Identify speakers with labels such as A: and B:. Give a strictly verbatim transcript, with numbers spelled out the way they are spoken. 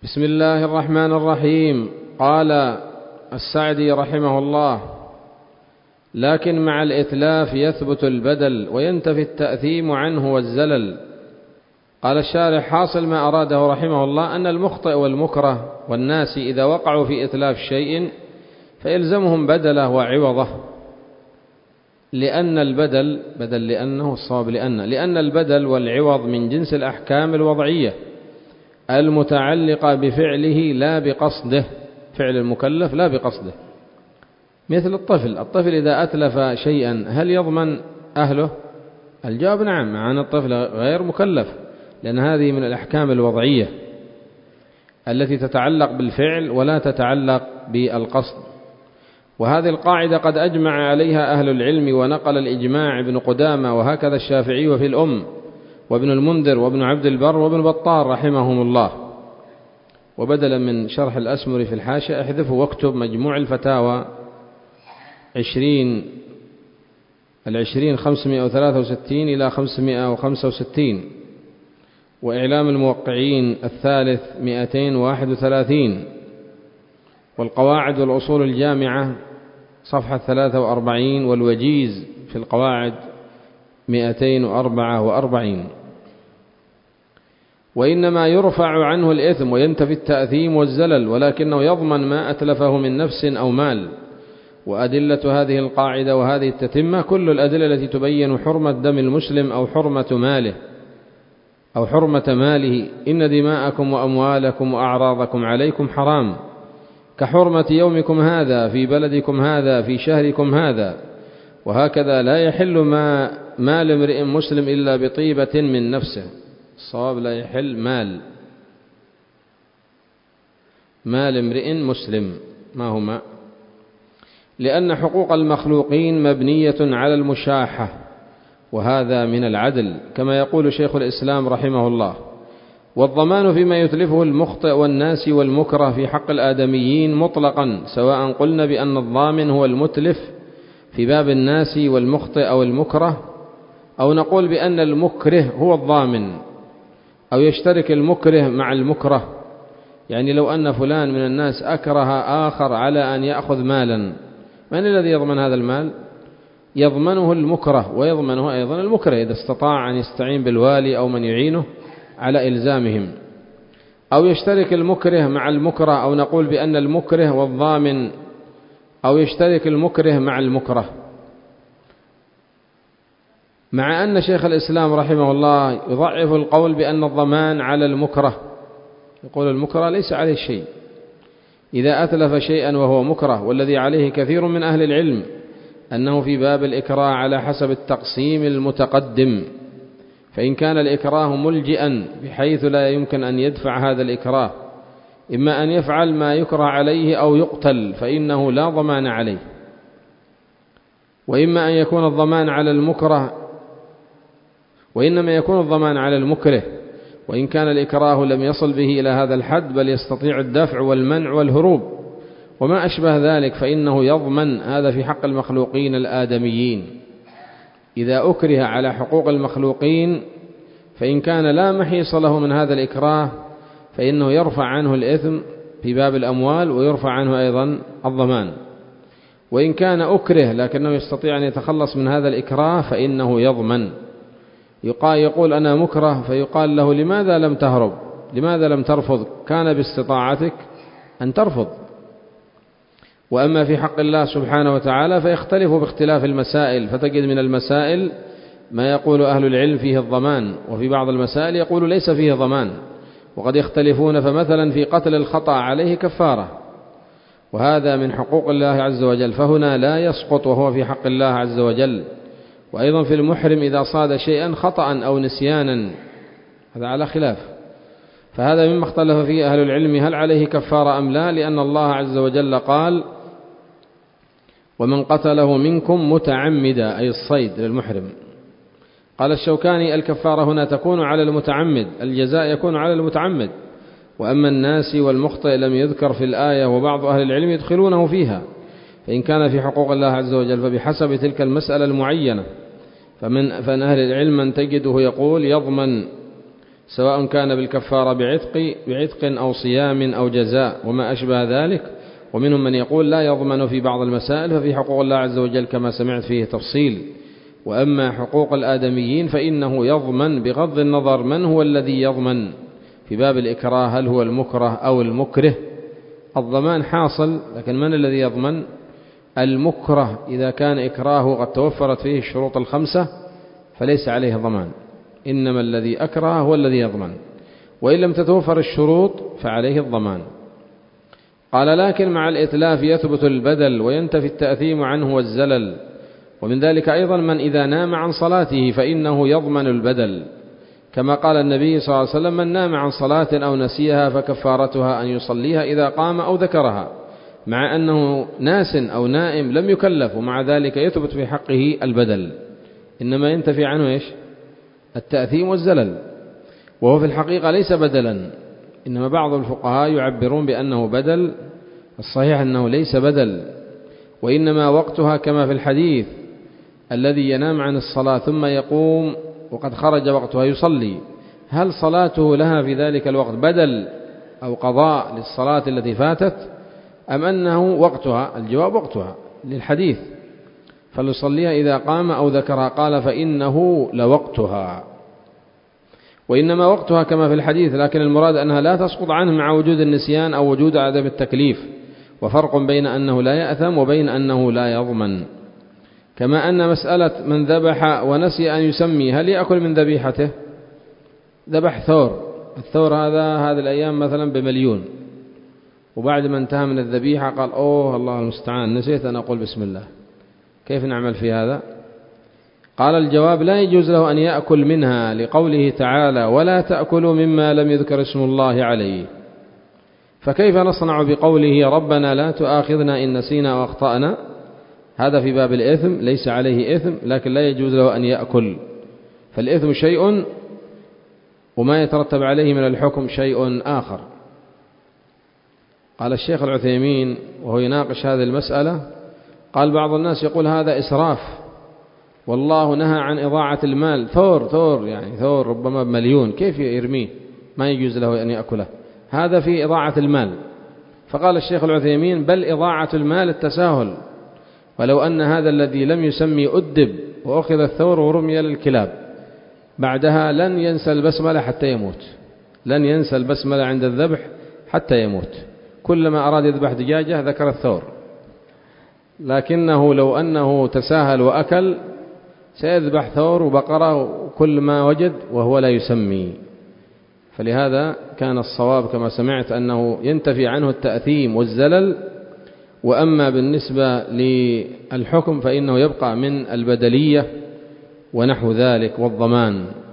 A: بسم الله الرحمن الرحيم. قال السعدي رحمه الله: لكن مع الإتلاف يثبت البدل وينتفي التأثيم عنه والزلل. قال الشارح: حاصل ما أراده رحمه الله أن المخطئ والمكره والناس إذا وقعوا في إتلاف شيء فيلزمهم بدله وعوضه، لأن البدل بدل لأنه الصواب لأن لأن البدل والعوض من جنس الأحكام الوضعية المتعلقة بفعله لا بقصده، فعل المكلف لا بقصده، مثل الطفل. الطفل إذا أتلف شيئا هل يضمن أهله؟ الجواب نعم، مع أن الطفل غير مكلف، لأن هذه من الأحكام الوضعية التي تتعلق بالفعل ولا تتعلق بالقصد. وهذه القاعدة قد أجمع عليها أهل العلم، ونقل الإجماع ابن قدامة وهكذا الشافعي وفي الأم وابن المنذر وابن عبد البر وابن بطال رحمهم الله. وبدلا من شرح الأسمري في الحاشية احذفوا واكتب مجموع الفتاوى عشرين العشرين خمسمائة وثلاثة وستين إلى خمسمائة وخمسة وستين، وإعلام الموقعين الثالث مئتين وواحد وثلاثين، والقواعد والأصول الجامعة صفحة ثلاثة وأربعين، والوجيز في القواعد مئتين وأربعة وأربعين. وإنما يرفع عنه الإثم وينتفي التأثيم والزلل، ولكنه يضمن ما أتلفه من نفس أو مال. وأدلة هذه القاعدة وهذه التتمة كل الأدلة التي تبين حرمة دم المسلم أو حرمة ماله أو حرمة ماله. إن دماءكم وأموالكم وأعراضكم عليكم حرام، كحرمة يومكم هذا في بلدكم هذا في شهركم هذا. وهكذا لا يحل ما مال امرئ مسلم إلا بطيبة من نفسه. الصواب لا يحل مال مال امرئ مسلم. ما هما؟ لأن حقوق المخلوقين مبنية على المشاحة، وهذا من العدل، كما يقول شيخ الإسلام رحمه الله: والضمان فيما يتلفه المخطئ والناس والمكره في حق الآدميين مطلقا، سواء قلنا بأن الضامن هو المتلف في باب الناس والمخطئ أو المكره، أو نقول بأن المكره هو الضامن، أو يشترك المكره مع المكره. يعني لو أن فلان من الناس أكره آخر على أن يأخذ مالا، من الذي يضمن هذا المال؟ يضمنه المكره، ويضمنه أيضا المكره إذا استطاع أن يستعين بالوالي أو من يعينه على إلزامهم. أو يشترك المكره مع المكره، أو نقول بأن المكره والضامن، أو يشترك المكره مع المكره. مع أن شيخ الإسلام رحمه الله يضعف القول بأن الضمان على المكره، يقول المكره ليس عليه شيء إذا أتلف شيئا وهو مكره. والذي عليه كثير من أهل العلم أنه في باب الإكراه على حسب التقسيم المتقدم، فإن كان الإكراه ملجئا بحيث لا يمكن أن يدفع هذا الإكراه، إما أن يفعل ما يكره عليه أو يقتل، فإنه لا ضمان عليه. وإما أن يكون الضمان على المكره وإنما يكون الضمان على المكره، وإن كان الإكراه لم يصل به إلى هذا الحد بل يستطيع الدفع والمنع والهروب وما أشبه ذلك، فإنه يضمن. هذا في حق المخلوقين الآدميين. إذا أكره على حقوق المخلوقين فإن كان لا محيص له من هذا الإكراه فإنه يرفع عنه الإثم في باب الأموال، ويرفع عنه أيضا الضمان. وإن كان أكره لكنه يستطيع أن يتخلص من هذا الإكراه فإنه يضمن. يقول أنا مكره، فيقال له: لماذا لم تهرب؟ لماذا لم ترفض؟ كان باستطاعتك أن ترفض. وأما في حق الله سبحانه وتعالى فيختلف باختلاف المسائل، فتجد من المسائل ما يقول أهل العلم فيه الضمان، وفي بعض المسائل يقول ليس فيه ضمان، وقد يختلفون. فمثلا في قتل الخطأ عليه كفارة، وهذا من حقوق الله عز وجل، فهنا لا يسقط وهو في حق الله عز وجل. وأيضا في المحرم إذا صاد شيئا خطأ أو نسيانا، هذا على خلاف، فهذا مما اختلف فيه أهل العلم هل عليه كفارة أم لا، لأن الله عز وجل قال: ومن قتله منكم متعمدا، أي الصيد للمحرم. قال الشوكاني: الكفارة هنا تكون على المتعمد، الجزاء يكون على المتعمد. وأما الناس والمخطئ لم يذكر في الآية، وبعض أهل العلم يدخلونه فيها، فإن كان في حقوق الله عز وجل فبحسب تلك المسألة المعينة. فمن فإن أهل العلم من تجده يقول يضمن سواء كان بالكفارة بعتق, بعتق أو صيام أو جزاء وما أشبه ذلك. ومنهم من يقول لا يضمن في بعض المسائل، ففي حقوق الله عز وجل كما سمعت فيه تفصيل. وأما حقوق الآدميين فإنه يضمن بغض النظر من هو الذي يضمن. في باب الإكراه هل هو المكره أو المكره؟ الضمان حاصل، لكن من الذي يضمن؟ المكره إذا كان إكراهه قد توفرت فيه الشروط الخمسة فليس عليه ضمان، إنما الذي أكره هو الذي يضمن، وإن لم تتوفر الشروط فعليه الضمان. قال لكن مع الإتلاف يثبت البدل وينتفي التأثيم عنه والزلل. ومن ذلك أيضا من إذا نام عن صلاته فإنه يضمن البدل، كما قال النبي صلى الله عليه وسلم: من نام عن صلاة أو نسيها فكفارتها أن يصليها إذا قام أو ذكرها، مع أنه ناس أو نائم لم يكلف، ومع ذلك يثبت في حقه البدل، إنما ينتفي عنه إيش؟ التأثيم والزلل، وهو في الحقيقة ليس بدلا، إنما بعض الفقهاء يعبرون بأنه بدل. الصحيح أنه ليس بدل، وإنما وقتها كما في الحديث: الذي ينام عن الصلاة ثم يقوم وقد خرج وقتها يصلي، هل صلاته لها في ذلك الوقت بدل أو قضاء للصلاة التي فاتت، أم أنه وقتها؟ الجواب وقتها للحديث: فليصليها إذا قام أو ذكرها. قال: فإنه لوقتها، وإنما وقتها كما في الحديث، لكن المراد أنها لا تسقط عنه مع وجود النسيان أو وجود عدم التكليف، وفرق بين أنه لا يأثم وبين أنه لا يضمن. كما أن مسألة من ذبح ونسي أن يسمي، هل يأكل من ذبيحته؟ ذبح ثور، الثور هذا هذه الأيام مثلا بمليون، وبعد ما انتهى من الذبيحة قال: أوه الله المستعان، نسيت أن أقول بسم الله، كيف نعمل في هذا؟ قال: الجواب: لا يجوز له أن يأكل منها، لقوله تعالى: ولا تأكلوا مما لم يذكر اسم الله عليه. فكيف نصنع بقوله: ربنا لا تؤاخذنا إن نسينا وأخطأنا؟ هذا في باب الإثم، ليس عليه إثم، لكن لا يجوز له أن يأكل، فالإثم شيء وما يترتب عليه من الحكم شيء آخر. قال الشيخ العثيمين وهو يناقش هذه المسألة، قال: بعض الناس يقول هذا إسراف، والله نهى عن إضاعة المال، ثور ثور يعني ثور ربما بمليون، كيف يرميه؟ ما يجوز له أن يأكله، هذا في إضاعة المال. فقال الشيخ العثيمين: بل إضاعة المال التساهل، ولو أن هذا الذي لم يسمي أدب وأخذ الثور ورمي للكلاب، بعدها لن ينسى البسملة حتى يموت، لن ينسى البسملة عند الذبح حتى يموت، كلما أراد يذبح دجاجة ذكر الثور، لكنه لو أنه تساهل وأكل سيذبح ثور وبقرة وكل ما وجد وهو لا يسمي. فلهذا كان الصواب كما سمعت أنه ينتفي عنه التأثيم والزلل، وأما بالنسبة للحكم فإنه يبقى من البدلية ونحو ذلك والضمان.